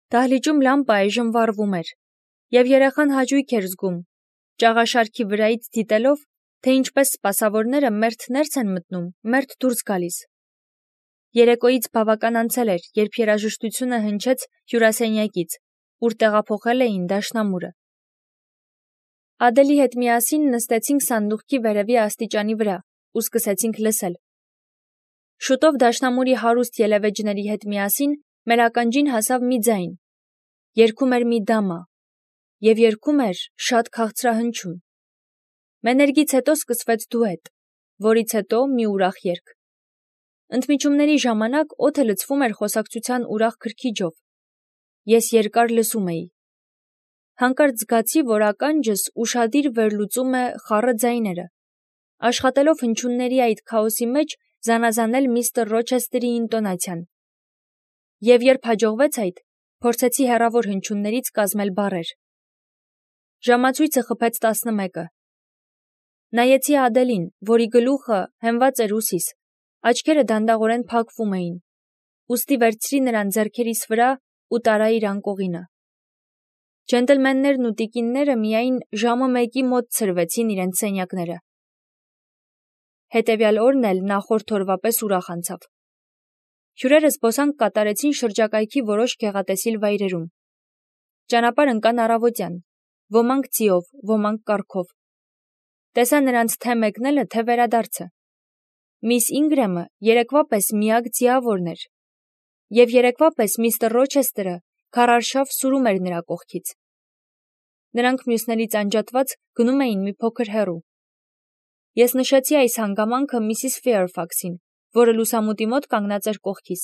Դահլիճում լամպը այժմ վառվում էր, և երեխան հաճույք էր զգում, ճաղաշարքի վրայից դիտելով, թե ինչպես սպասավորները մերթ ներս են մտնում, մերթ դուրս գալիս։ Երեկոյից բավական անցել էր, երբ երաժշտությունը հնչեց հյուրասենյակից, ուր տեղափոխել էին դաշնամուրը։ Ադելի հետ միասին նստեցինք սանդուղքի վերևի աստիճանի վրա ու սկսեցինք լսել։ Շուտով դաշնամուրի հարուստ ելևէջների հետ միասին մեր ականջին հասավ մի ձայն։ Երգում էր մի դամա, և երգում էր շատ քաղցրահնչյուն։ Մեներգից հետո սկսվեց դուետ, որից հետո մի ուրախ երգ։ Ընդմիջումների ժամանակ օդը լցվում էր խոսակցության ուրախ քրքիջով։ Ես երկար լսում էի։ Հանկարծ զգացի, որ ականջս ուշադիր վերլուծում է խառը ձայները, աշխատելով հնչյունների այդ քաոսի մեջ զանազանել միստր Ռոչեսթերի ինտոնացիան։ Եվ երբ հաջողվեց այդ, փորձեցի հեռավոր հնչյուններից կազմել բառեր։ Ժամացույցը խփեց 11-ը։ Նայեցի Ադելին, որի գլուխը հենված էր ուսիս, աչքերը դանդաղորեն փակվում էին, ուստի վերցրի նրան ձեռքերիս վրա ու տարա իր անկողինը։ Ջենտլմեններն ու տիկինները միայն ժամը 1-ի մոտ ցրվեցին իրենց սենյակները։ Հետևյալ օրն էլ նախորդ օրվա պես ուրախ անցավ։ Հյուրերը զբոսանք կատարեցին շրջակայքի որոշ գեղատեսիլ վայրերում։ Ճանապարհ ընկան առավոտյան, ոմանք ձիով, ոմանք կառքով։ Տեսա նրանց թե մեկնելը, թե վերադարձը։ Միս Ինգրեմը երեկվա պես միակ ձիավորն էր, և երեկվա պես միստր Ռոչեսթերը քարարշավ սուրում էր նրա կողքից։ Նրանք մյուսներից անջատված գնում էին մի փոքր հեռու։ Ես նշեցի այս հանգամանքը Միսիս Ֆեյրֆաքսին, որը լուսամուտի մոտ կանգնած էր կողքիս։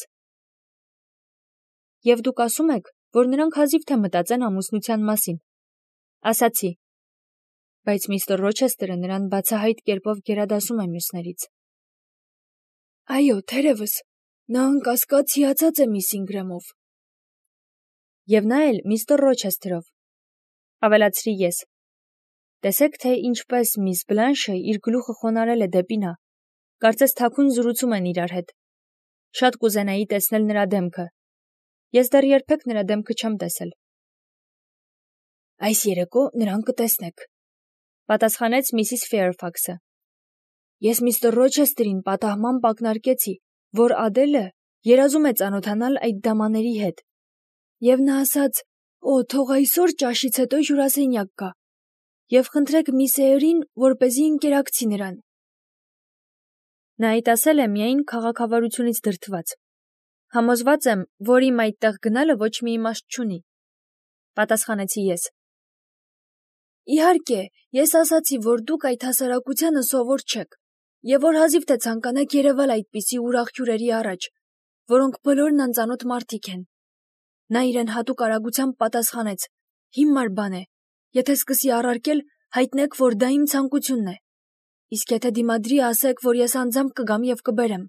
Եվ դուք ասում եք, որ նրանք հազիվ թե մտածեն ամուսնության մասին, ասացի, բայց միստր Ռոչեսթերը նրան բացահայտ կերպով գերադասում է մյուսներից։ Այո, թերևս, նա անկասկած հիացած է միս Ինգրեմով։ Եվ նա էլ միստր Ռոչեսթերով, ավելացրի ես։ Տեսեք, թե ինչպես միս Բլանշը իր գլուխը խոնարհել է դեպի նա, կարծես թաքուն զրուցում են իրար հետ։ Շատ կուզենայի տեսնել նրա դեմքը։ Ես դեռ երբեք նրա դեմքը չեմ տեսել։ Այս երեկո նրան կտեսնեք, պատասխանեց Միսիս Ֆեյրֆաքսը։ Ես միստր Ռոչեսթերին պատահմամբ ակնարկեցի, որ Ադելը երազում է ծանոթանալ այդ դամաների հետ, և նա ասաց. «Օ, թող այսօր ճաշից հետո հյուրասենյակ գա, և խնդրեք միս Էյրին, որպեսզի ընկերակցի նրան»։ Նա այդ ասել է միայն քաղաքավարությունից դրդված։ Համոզված եմ, որ իմ այդտեղ գնալը ոչ մի իմաստ չունի, պատասխանեցի ես։ Իհարկե, ես ասացի, որ դուք այդ հասարակությանը սովոր չեք, և որ հազիվ թե ցանկանաք երևալ այդպիսի ուրախ հյուրերի առաջ, որոնք բոլորն անծանոթ մարդիկ են։ Նա իրեն հատուկ արագությամբ պատասխանեց. հիմար բան է, եթե սկսի առարկել, հայտնեք, որ դա իմ ցանկությունն է, իսկ եթե դիմադրի, ասեք, որ ես անձամբ կգամ և կբերեմ։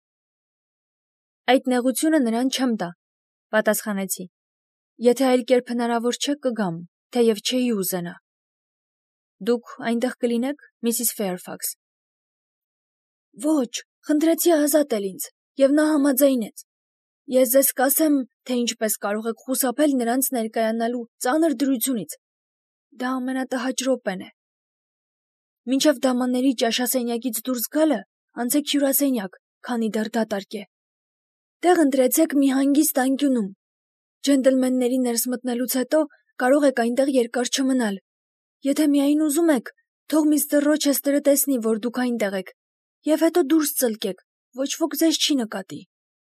Այդ նեղությունը նրան չեմ տա, պատասխանեցի։ Եթե այլ կերպ հնարավոր չէ, կգամ, թեև չէի ուզենա։ Դուք այնտեղ կլինեք, Միսիս Ֆեյրֆաքս։ Ոչ, խնդրեցի ազատել ինձ, և նա համաձայնեց։ Ես ձեզ կասեմ, թե ինչպես կարող եք խուսափել նրանց ներկայանալու ծանր դրությունից։ Դա ամենատհաճ րոպեն է։ Մինչև դամանների ճաշասենյակից դուրս գալը, անցեք հյուրասենյակ, քանի դեռ դատարկ է։ Տեղ ընտրեցեք մի հանգիստ անկյունում։ Ջենտլմենների ներս մտնելուց հետո կարող եք այնտեղ երկար չմնալ։ Եթե միայն ուզում եք, թող միստր Ռոչեսթերը տեսնի, որ դուք այնտեղ եք, և հետո դուրս ծլկեք, ոչ ոք ձեզ չի նկատի։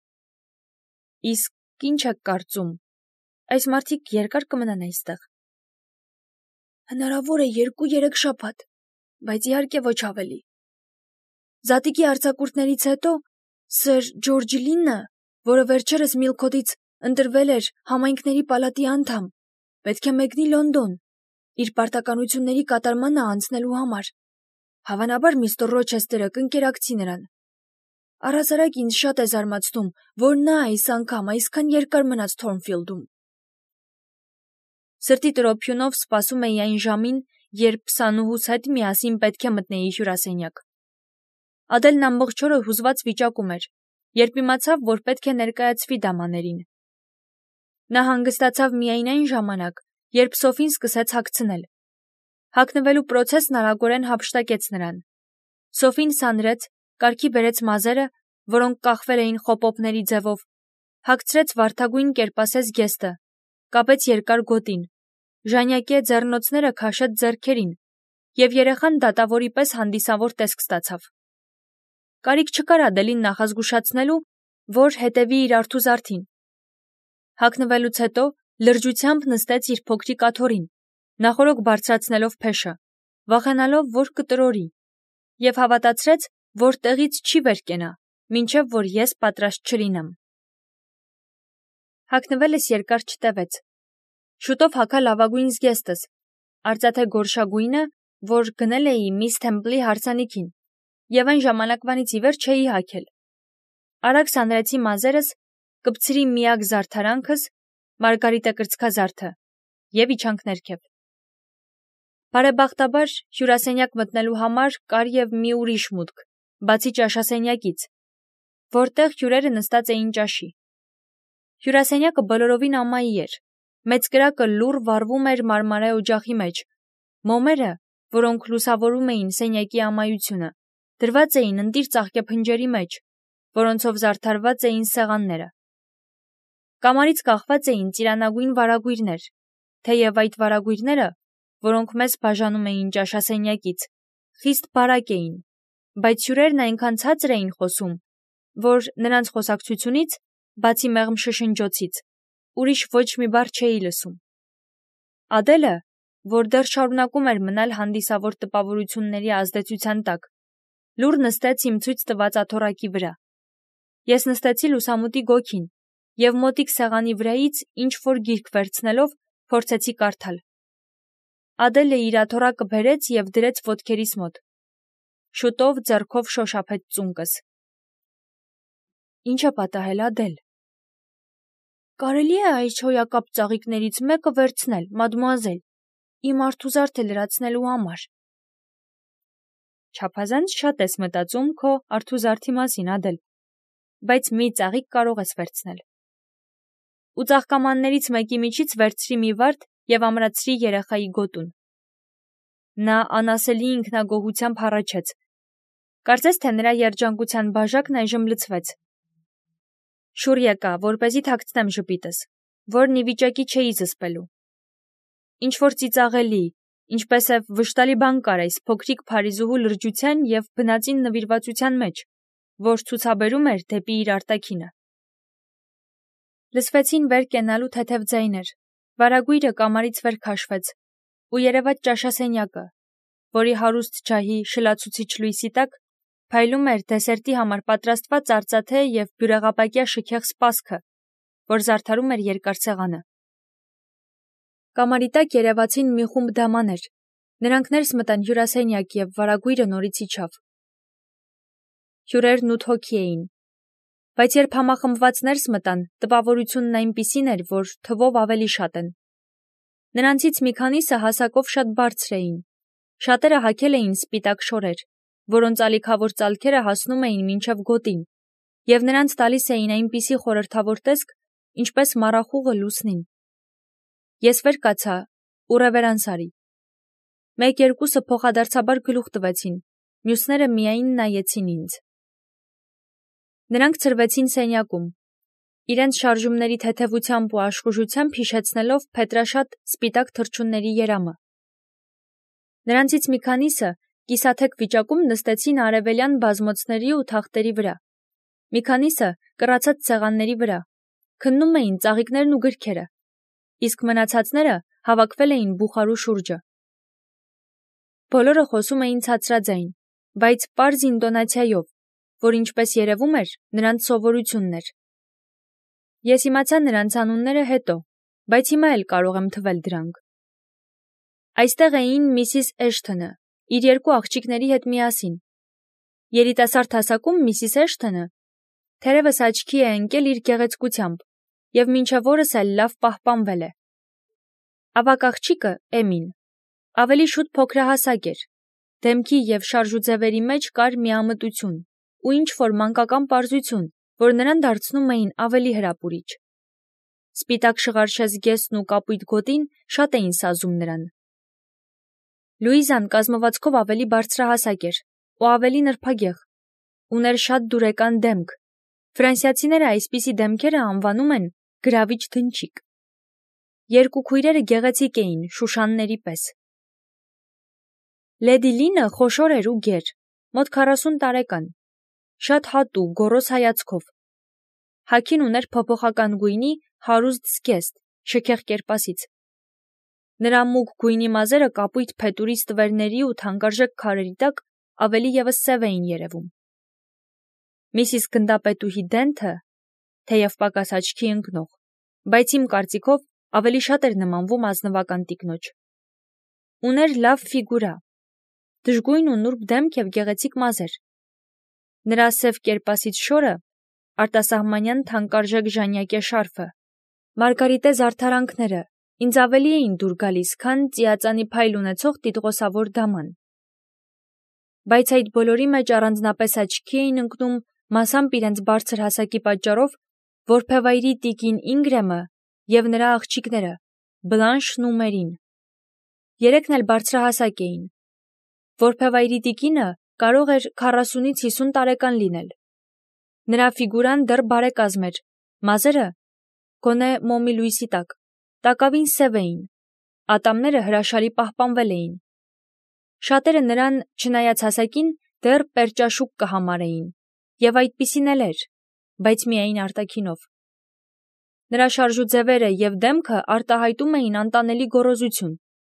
Իսկ ինչ եք կարծում, այս մարդիկ երկար կմնան այստեղ։ Հնարավոր է 2-3 շաբաթ, բայց իհարկե ոչ ավելի։ Զատիկի արձակուրդներից հետո Սր Ջորջի Լինը, որը վերջերս Միլքոթից ընտրվել էր համայնքների պալատի անդամ, պետք է մեկնի Լոնդոն, իր պարտականությունների կատարմանը անցնելու համար։ Հավանաբար միստր Ռոչեսթերը կընկերակցի նրան։ Առհասարակ ինձ շատ է զարմացնում, որ նա այս անգամ այսքան երկար մնաց Թորնֆիլդում։ Սրտի տրոփյունով սպասում էի այն ժամին, երբ սանուհուս հետ միասին պետք է մտնեի հյուրասենյակ։ Ադելն ամբողջ օրը հուզված վիճակում էր, երբ իմացավ, որ պետք է ներկայացվի դամաներին։ Նա հանգստացավ միայն այն ժամանակ, երբ Սոֆին սկսեց հագցնել։ Հագնվելու պրոցեսն արագորեն հափշտակեց նրան։ Սոֆին սանրեց, կարգի բերեց մազերը, որոնք կախվել էին խոպոպների ձևով, հագցրեց վարդագույն կերպասես գեստը, կապեց երկար գոտին, ժանյակե ձեռնոցները քաշեց ձեռքերին, և երեխան դատավորի պես հանդիսավոր տեսք ստացավ։ Կարիք չկար Ադելին նախազգուշացնելու, որ հետևի իր արթուզարդին։ Հագնվելուց հետո լրջությամբ նստեց իր փոքրիկ աթոռին, նախօրոք բարձրացնելով փեշը, վախենալով, որ կտրորի, և հավատացրեց, որ տեղից չի վեր կենա, մինչև որ ես պատրաստ չլինեմ։ Հագնվելս երկար չտևեց։ Շուտով հագա լավագույն զգեստս, արծաթե գորշագույնը, որ գնել էի միս Թեմպլի հարսանիքին, և այն ժամանակվանից ի վեր չէի հագել։ Արագ սանրեցի մազերս, կպցրի միակ զարդարանքս, մարգարիտե կրծքազարդը, և իջանք ներքև։ Բարեբախտաբար հյուրասենյակ մտնելու համար կար և մի ուրիշ մուտք, բացի ճաշասենյակից, որտեղ հյուրերը նստած էին ճաշի։ Հյուրասենյակը բոլորովին ամայի էր, մեծ կրակը լուռ վառվում էր մարմարե օջախի մեջ, մոմերը, որոնք լուսավորում էին սենյակի ամայությունը, դրված էին ընտիր ծաղկեփնջերի մեջ, որոնցով զարդարված էին սեղանները։ Կամարից կախված էին ծիրանագույն վարագույրներ, թեև այդ վարագույրները, որոնք մեզ բաժանում էին ճաշասենյակից, խիստ բարակ էին, բայց հյուրերն այնքան ցածր էին խոսում, որ նրանց խոսակցությունից, բացի մեղմ շշնջոցից, ուրիշ ոչ մի բառ չէի լսում։ Ադելը, որ դեռ շարունակում էր մնալ հանդիսավոր տպավորությունների ազդեցության տակ, լուռ նստեց իմ ցույց տված աթոռակի վրա։ Ես նստեցի լուսամուտի գոգին և մոտիկ սեղանի վրայից ինչ-որ գիրք վերցնելով փորձեցի կարդալ։ Ադելը իր աթոռակը բերեց և դրեց ոտքերիս մոտ։ Շուտով ձեռքով շոշափեց ծունկս։ Ինչ է պատահել, Ադել։ Կարելի է այս հոյակապ ծաղիկներից մեկը վերցնել, մադմուազել, իմ արթուզարդը լրացնելու համար։ Չափազանց շատ ես մտածում քո արթուզարդի մասին, Ադել, բայց մի ծաղիկ կարող ես վերցնել։ Ու ծաղկամաններից մեկի միջից վերցրի մի վարդ և ամրացրի երեխայի գոտուն։ Նա անասելի ինքնագոհությամբ հառաչեց։ Կարծես թե նրա երջանկության բաժակն այժմ լցվեց։ Շուռ եկա, որպեսզի թաքցնեմ ժպիտս, որն ի վիճակի չէի զսպելու։ Ինչ-որ ծիծաղելի, ինչպես է վշտալի բան կար այս փոքրիկ փարիզուհու լրջության և բնածին նվիրվածության մեջ, որ ցուցաբերում էր դեպի իր արտաքինը։ Լսվեցին վեր կենալու թեթև ձայներ, վարագույրը կամարից վեր քաշվեց, ու երևաց ճաշասենյակը, որի հարուստ ջահի շլացուցիչ լույսի տակ փայլում էր դեսերտի համար պատրաստված արծաթե և բյուրեղապակյա շքեղ սպասքը, որ զարդարում էր երկար սեղանը։ Կամարի տակ երևացին մի խումբ դամաներ, նրանք ներս մտան հյուրասենյակ և վարագույրը նորից իջավ։ Հյուրերն 8 հոգի էին, բայց երբ համախմբված ներս մտան, տպավորությունն այնպիսին էր, որ թվով ավելի շատ են։ Նրանցից մի քանիսը հասակով շատ բարձր էին, շատերը հագել էին սպիտակ շորեր, որոնց ալիքավոր ծալքերը հասնում էին մինչև գոտին, և նրանց տալիս էին այնպիսի խորհրդավոր տեսք, ինչպես մառախուղը լուսնին։ Ես վեր կացա ու ռևերանս արի։ Մեկ-երկուսը փոխադարձաբար գլուխ տվեցին, մյուսները միայն նայեցին ինձ։ Նրանք ցրվեցին սենյակում, իրենց շարժումների թեթևությամբ ու աշխուժությամբ հիշեցնելով փետրաշատ սպիտակ թռչունների երամը։ Նրանցից մի քանիսը կիսաթեք վիճակում նստեցին արևելյան բազմոցների ու թախտերի վրա, մի քանիսը կռացած սեղանների վրա, քննում էին ծաղիկներն ու գրքերը, իսկ մնացածները հավաքվել էին բուխարու շուրջը։ Բոլորը խոսում էին ցածրաձայն, բայց պարզ ինտոնացիայով, որ ինչպես երևում էր, նրանց սովորությունն էր։ Ես իմացա նրանց անունները հետո, բայց հիմա էլ կարող եմ թվել դրանք։ Այստեղ էին Միսիս Էշթոնը, իր երկու աղջիկների հետ միասին։ Երիտասարդ հասակում Միսիս Էշթոնը թերևս աչքի է ընկել իր գեղեցկությամբ և մինչև օրս էլ լավ պահպանվել է։ Ավագ աղջիկը Էմին ավելի շուտ փոքրահասակ էր, դեմքի և շարժուձևերի մեջ կար մի ամտություն ու ինչ-որ մանկական պարզություն, որ նրան դարձնում էին ավելի հրապուրիչ։ Սպիտակ շղարշե զգեստն ու կապույտ գոտին շատ էին սազում նրան։ Լուիզան կազմվածքով ավելի բարձրահասակ էր ու ավելի նրբագեղ, ուներ շատ դուրեկան դեմք։ Ֆրանսիացիները այսպիսի դեմքերը անվանում են գրավիչ դնչիկ։ Երկու քույրերը գեղեցիկ էին, շուշանների պես։ Լեդի Լինը խոշոր էր ու գեր, մոտ 40 տարեկան, շատ հատու, գոռոզ հայացքով։ Հագին ուներ փոփոխական գույնի հարուստ զգեստ, շքեղ կերպասից։ Նրա մուգ գույնի մազերը կապույտ փետուրի ստվերների ու թանկարժեք քարերի տակ ավելի ևս սև էին երևում։ Միսիս գնդապետուհի Դենթը, թեև պակաս աչքի ընկնող, բայց իմ կարծիքով ավելի շատ էր նմանվում ազնվական տիկնոջ։ Ուներ լավ ֆիգուրա, դժգույն ու նուրբ դեմք և գեղեցիկ մազեր։ Նրա սև կերպասից շորը, արտասահմանյան թանկարժեք ժանյակե շարֆը, մարգարիտե զարդարանքները ինձ ավելի էին դուր գալիս, քան ծիածանի փայլ ունեցող տիտղոսավոր դաման։ Բայց այդ բոլորի մեջ առանձնապես աչքի էին ընկնում մասամբ իրենց բարձր հասակի պատճառով որբևայրի տիկին Ինգրեմը և նրա աղջիկները, Բլանշն ու Մերին։ Երեքն էլ բարձրահասակ էին։ Որբևայրի տիկինը կարող էր 40-ից 50 տարեկան լինել։ Նրա ֆիգուրան դեռ բարեկազմ էր, մազերը գոնե մոմի լույսի տակ, տակավին սև էին, ատամները հրաշալի պահպանվել էին։ Շատերը նրան, չնայած հասակին, դեռ պերճաշուկ կհամարեին, և այդպիսին էլ էր, բայց միայն արտաքինով։ Նրա շարժուձևերը և դեմքը արտահայտում էին անտանելի գոռոզություն։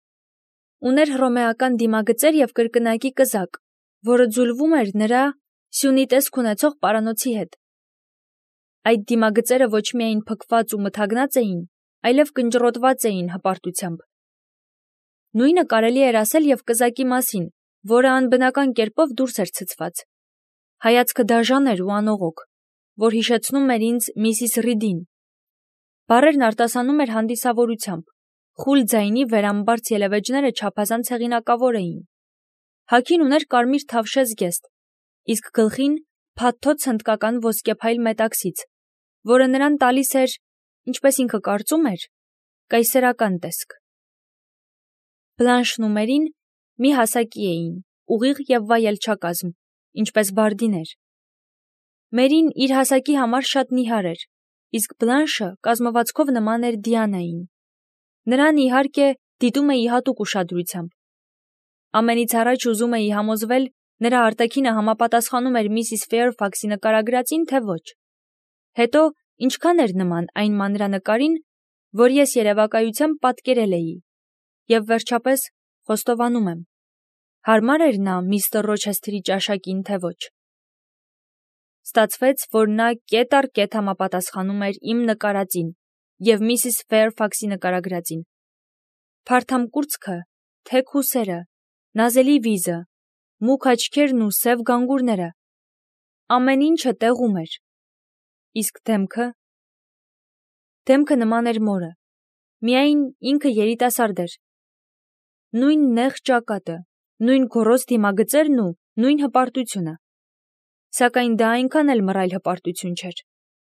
Ուներ հռոմեական դիմագծեր և կրկնակի կզակ, որը ձուլվում էր նրա սյունի տեսք ունեցող պարանոցի հետ։ Այդ դիմագծերը ոչ միայն փքված ու մթագնած էին, այլև կնճռոտված էին հպարտությամբ։ Նույնը կարելի էր ասել և կզակի մասին, որը անբնական կերպով դուրս էր ցցված։ Հայացքը դաժան էր ու անողոք, որ հիշեցնում էր ինձ Միսիս Ռիդին։ Բառերն արտասանում էր հանդիսավորությամբ, խուլ ձայնի վերամբարձ ելևէջները չափազանց հեղինակավոր էին։ Հագին ուներ կարմիր թավշե զգեստ, իսկ գլխին փաթթոց հնդկական ոսկեփայլ մետաքսից, որը նրան տալիս էր, ինչպես ինքը կարծում էր, կայսերական տեսք։ Բլանշն ու Մերին մի հասակի էին, ուղիղ և վայելչակազմ, ինչպես բարդիներ։ Մերին իր հասակի համար շատ նիհար էր, իսկ Բլանշը կազմվածքով նման էր Դիանային։ Նրան, իհարկե, դիտում էի հատուկ ուշադրությամբ։ Ամենից առաջ ուզում էի համոզվել, նրա արտաքինը համապատասխանում էր Միսիս Ֆեյրֆաքսի նկարագրածին, թե ոչ։ Հետո ինչքան էր նման այն մանրանկարին, որ ես երևակայությամբ պատկերել էի, և վերջապես խոստովանում եմ. հարմար էր նա միստր Ռոչեսթերի ճաշակին, թե ոչ։ Ստացվեց, որ նա կետ առ կետ համապատասխանում էր իմ նկարածին և Միսիս Ֆեյրֆաքսի նկարագրածին։ Փարթամ կուրծքը, թեք ուսերը, նազելի վիզը, մուգ աչքերն ու սև գանգուրները, ամեն ինչը տեղում էր։ Իսկ դեմքը։ Դեմքը նման էր մորը, միայն ինքը երիտասարդ էր։ Նույն նեղ ճակատը, նույն գոռոզ դիմագծերն ու նույն հպարտությունը։ Սակայն դա այնքան էլ մռայլ հպարտություն չէր։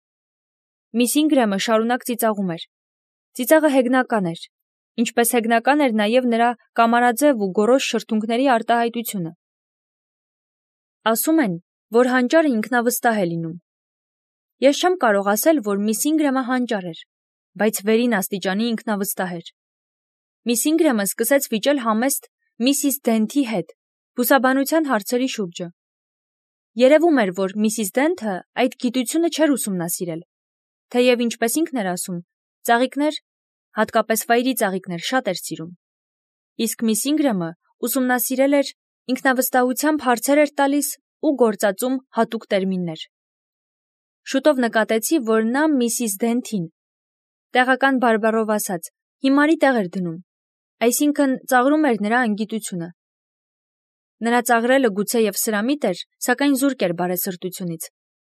Միս Ինգրեմը շարունակ ծիծաղում էր։ Ծիծաղը հեգնական էր, ինչպես հեգնական էր նաև նրա կամարաձև ու գոռոզ շրթունքների արտահայտությունը։ Ասում են, որ հանճարը ինքնավստահ է լինում։ Ես չեմ կարող ասել, որ միս Ինգրեմը հանճար էր, բայց վերին աստիճանի ինքնավստահ էր։ Միս Ինգրեմը սկսեց վիճել համեստ Միսիս Դենթի հետ բուսաբանության հարցերի շուրջը։ Երևում էր, որ Միսիս Դենթը այդ գիտությունը չէր ուսումնասիրել, թեև ինչպես ինքն էր ասում, ծաղիկներ, հատկապես վայրի ծաղիկներ, շատ էր սիրում։ Իսկ միս Ինգրեմը ուսումնասիրել էր, ինքնավստահությամբ հարցեր էր տալիս ու գործածում հատուկ տերմիններ։ Շուտով նկատեցի, որ նա Միսիս Դենթին, տեղական բարբառով ասած, հիմարի տեղ էր դնում, այսինքն ծաղրում էր նրա անգիտությունը։ Նրա ծաղրելը գուցեև սրամիտ էր, սակայն զուրկ էր բարեսրտությունից։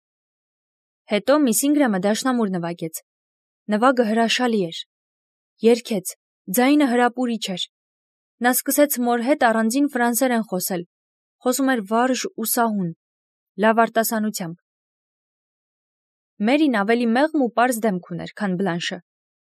Հետո միս Ինգրեմը դաշնամուր նվագեց։ Նվագը հրաշալի էր։ Երգեց, ձայնը հրապուրիչ էր։ Նա սկսեց մոր հետ առանձին ֆրանսերեն խոսել, խոսում էր վարժ ու սահուն, լավ արտասանությամբ։ Մերին ավելի մեղմ ու պարզ դեմք ուներ, քան Բլանշը,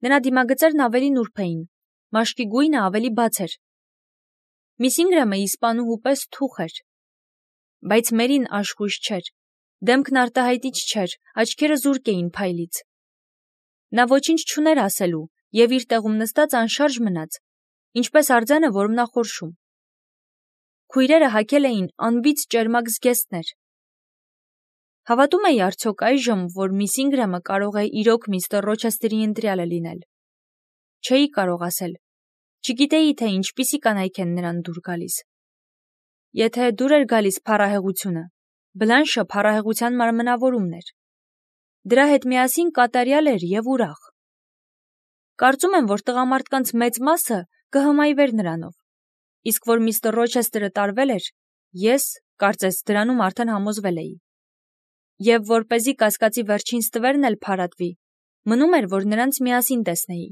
Նրա դիմագծերն ավելի նուրբ էին, մաշկի գույնը ավելի բաց էր։ Միս Ինգրամը իսպանուհու պես թուխ էր, բայց Մերին աշխույժ չէր, դեմքն արտահայտիչ չէր, աչքերը զուրկ էին փայլից։ Նա ոչինչ չուներ ասելու և իր տեղում նստած անշարժ մնաց, ինչպես արձանը, որում նա խորշում։ Քույրերը հագել էին անբիծ ճերմակ զգեստներ։ Հավատում էի արդյոք այժմ, որ միս Ինգրամը կարող է իրոք միստր Ռոչեսթերի ընտրյալը լինել։ Չէի կարող ասել։ Չգիտեի, թե ինչպիսի կանայք են նրան դուր գալիս։ Եթե դուր էր գալիս փառահեղությունը, Բլանշը փառահեղության մարմնավորումն էր։ Դրա հետ միասին կատարյալ էր և ուրախ։ Կարծում եմ, որ տղամարդկանց մեծ մասը կհմայվեր նրանով, իսկ որ միստր Ռոչեսթերը տարվել էր, ես, կարծես, դրանում արդեն համոզվել էի։ Եվ որպեսզի կասկածի վերջին ստվերն էլ փարատվի, մնում էր, որ նրանց միասին տեսնեի։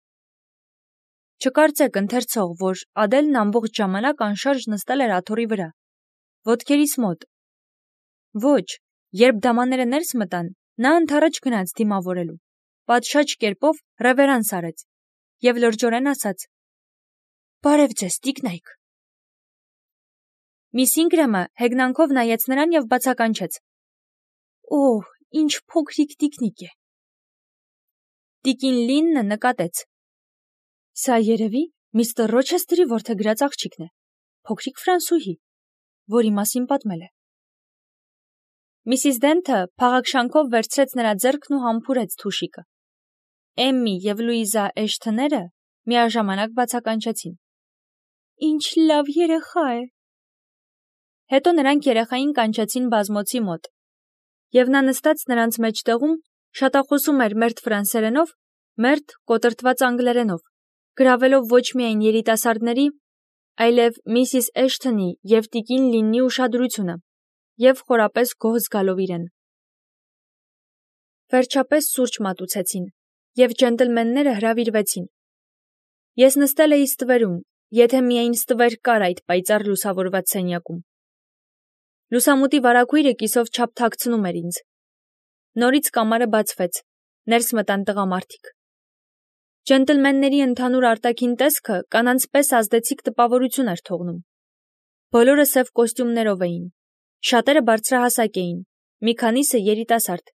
Չկարծեք, ընթերցող, որ Ադելն ամբողջ ժամանակ անշարժ նստել էր աթոռի վրա, ոտքերիս մոտ։ Ոչ, երբ դամաները ներս մտան, նա ընդառաջ գնաց դիմավորելու, պատշաճ կերպով ռևերանս արեց և լրջորեն ասաց. «Բարև ձեզ, տիկնայք»։ Միս Ինգրամը հեգնանքով նայեց նրան և բացականչեց. «Օհ, ինչ փոքրիկ տիկնիկ է»։ Տիկին Լիննը նկատեց. «Սա երևի միստր Ռոչեսթերի որդեգրած աղջիկն է, փոքրիկ ֆրանսուհի, որի մասին պատմել է»։ Միսիս Դենթը փաղաքշանքով վերցրեց նրա ձեռքն ու համբուրեց թուշիկը։ Էմմի և Լուիզա Էշթները միաժամանակ բացականչեցին. «Ինչ լավ երեխա է»։ Հետո նրանք երեխային կանչեցին բազմոցի մոտ, և նա նստած նրանց մեջտեղում շատախոսում էր մերթ ֆրանսերենով, մերթ կոտրտված անգլերենով, գրավելով ոչ միայն երիտասարդների, այլև Միսիս Էշթոնի և տիկին Լիննի ուշադրությունը և խորապես գոհ զգալով իրեն։ Վերջապես սուրճ մատուցեցին, և ջենտլմենները հրավիրվեցին։ Ես նստել էի ստվերում, եթե միայն ստվեր կար այդ պայծառ լուսավորված սենյակում։ Լուսամուտի վարագույրը կիսով չափ թաքցնում էր ինձ։ Նորից կամարը բացվեց, ներս մտան տղամարդիկ։ Ջենտլմենների ընդհանուր արտաքին տեսքը կանանց պես ազդեցիկ տպավորություն էր թողնում։ Բոլորը սև կոստյումներով էին, շատերը բարձրահասակ էին, մի քանիսը երիտասարդ։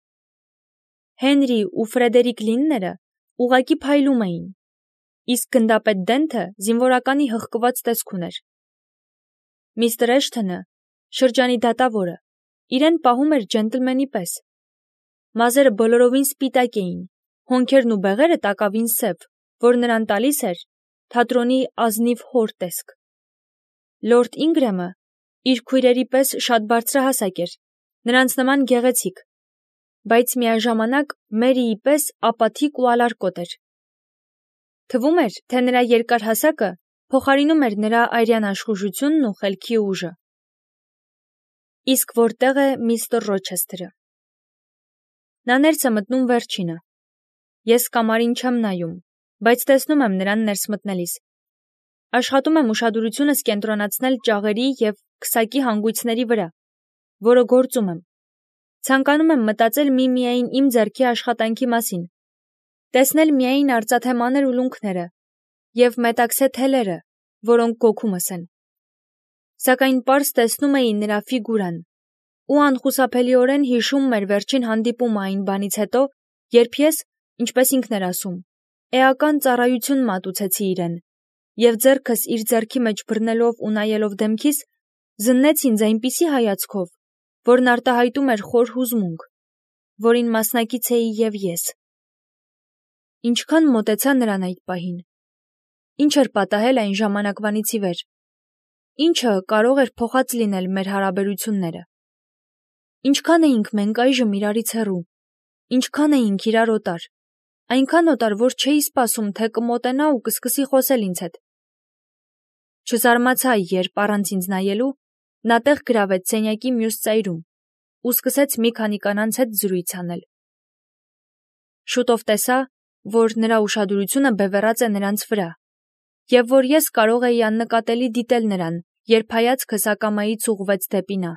Հենրի ու Ֆրեդերիկ Լինները ուղղակի փայլում էին, իսկ գնդապետ Դենթը զինվորականի հղկված տեսք ուներ։ Միստր Էշթոնը, շրջանի դատավորը, իրեն պահում էր ջենտլմենի պես։ Մազերը բոլորովին սպիտակ էին, հոնքերն ու բեղերը տակավին սև, որ նրան տալիս էր թատրոնի ազնիվ հոր տեսք։ Լորդ Ինգրեմը իր քույրերի պես շատ բարձրահասակ էր, նրանց նման գեղեցիկ, բայց միաժամանակ Մերիի պես ապաթիկ ու ալարկոտ էր։ Թվում էր, թե նրա երկար հասակը փոխարինում էր նրա արյան աշխուժությունն ու խելքի ուժը։ Իսկ որտեղ է միստր Ռոչեսթերը։ Նա ներս է մտնում վերջինը։ Ես կամարին չեմ նայում, բայց տեսնում եմ նրան ներս մտնելիս։ Աշխատում եմ ուշադրությունս կենտրոնացնել ճաղերի և քսակի հանգույցների վրա, որը գործում եմ։ Ցանկանում եմ մտածել միմիայն իմ ձեռքի աշխատանքի մասին, տեսնել միայն արծաթե մանր ուլունքները և մետաքսե թելերը, որոնք գոքումս են։ Սակայն պարզ տեսնում էի նրա ֆիգուրան ու անխուսափելիորեն հիշում մեր վերջին հանդիպումը այն բանից հետո, երբ ես, ինչպես ինքն էր ասում, էական ծառայություն մատուցեցի իրեն, և ձեռքս իր ձեռքի մեջ բռնելով ու նայելով դեմքիս, զննեց ինձ այնպիսի հայացքով, որն արտահայտում էր խոր հուզմունք, որին մասնակից էի և ես։ Ինչքան մոտեցա նրան այդ պահին։ Ինչ էր պատահել այն ժամանակվանից ի վեր։ Ինչը կարող էր փոխած լինել մեր հարաբերությունները։ Ինչքան էինք մենք այժմ իրարից հեռու, ինչքան էինք իրար օտար, այնքան օտար, որ չէի սպասում, թե կմոտենա ու կսկսի խոսել ինձ հետ։ Չզարմացա, երբ առանց ինձ նայելու նա տեղ գրավեց սենյակի մյուս ծայրում ու սկսեց մի քանի կանանց հետ զրույց անել։ Շուտով տեսա, որ նրա ուշադրությունը բևեռած է նրանց վրա, և որ ես կարող էի աննկատելի դիտել նրան, երբ հայացքս ակամայից ուղղվեց դեպի նա։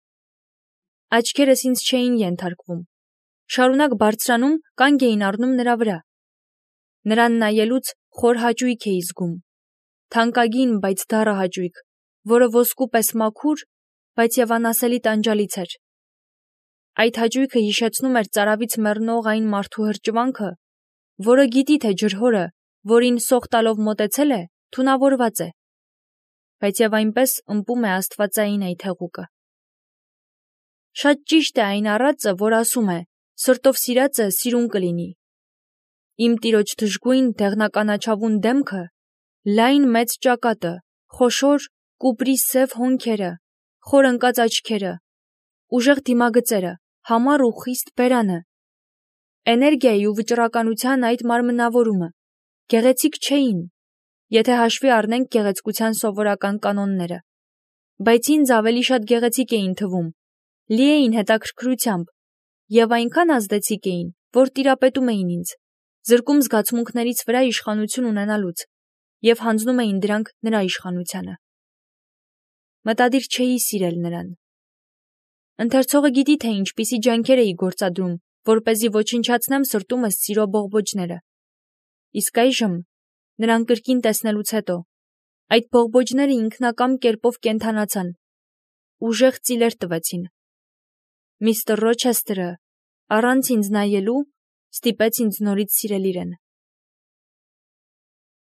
Աչքերս ինձ չէին ենթարկվում, շարունակ բարձրանում, կանգ էին առնում նրա վրա։ Նրան նայելուց խոր հաճույք էի զգում, թանկագին, բայց դառը հաճույք, որը ոսկու պես մաքուր, բայց եւ անասելի տանջալից էր։ Այդ հաճույքը հիշեցնում էր ծարավից մեռնող այն մարդու հրճվանքը, որը գիտի, թե ջրհորը, որին սող տալով մոտեցել է, թունավորված է, բայց եւ այնպես ըմպում է աստվածային այդ հեղուկը։ Շատ ճիշտ է այն առածը, որ ասում է. սրտով սիրածը սիրուն կլինի։ Իմ տիրոջ դժգույն դեղնականաչավուն դեմքը, լայն մեծ ճակատը, խոշոր կուպրի սև հոնքերը, խոր ընկած աչքերը, ուժեղ դիմագծերը, համառ ու խիստ բերանը, էներգիայի ու վճռականության այդ մարմնավորումը գեղեցիկ չէին, եթե հաշվի առնենք գեղեցկության սովորական կանոնները, բայց ինձ ավելի շատ գեղեցիկ էին թվում, լի էին հետաքրքրությամբ եւ այնքան ազդեցիկ էին, որ տիրապետում էին ինձ, զրկում զգացմունքներից վրա իշխանություն ունենալուց եւ հանձնում էին դրանք նրա իշխանությանը։ Մտադիր չէի սիրել նրան։ Ընթերցողը գիտի, թե ինչպիսի ջանքեր էի գործադրում, որպեսզի ոչնչացնեմ սրտումս սիրո բողբոջները։ Իսկ այժմ, նրան կրկին տեսնելուց հետո, այդ բողբոջները ինքնակամ կերպով կենդանացան, ուժեղ ծիլեր տվեցին։ Միստր Ռոչեսթերը, առանց ինձ նայելու, ստիպեց ինձ նորից սիրել իրեն։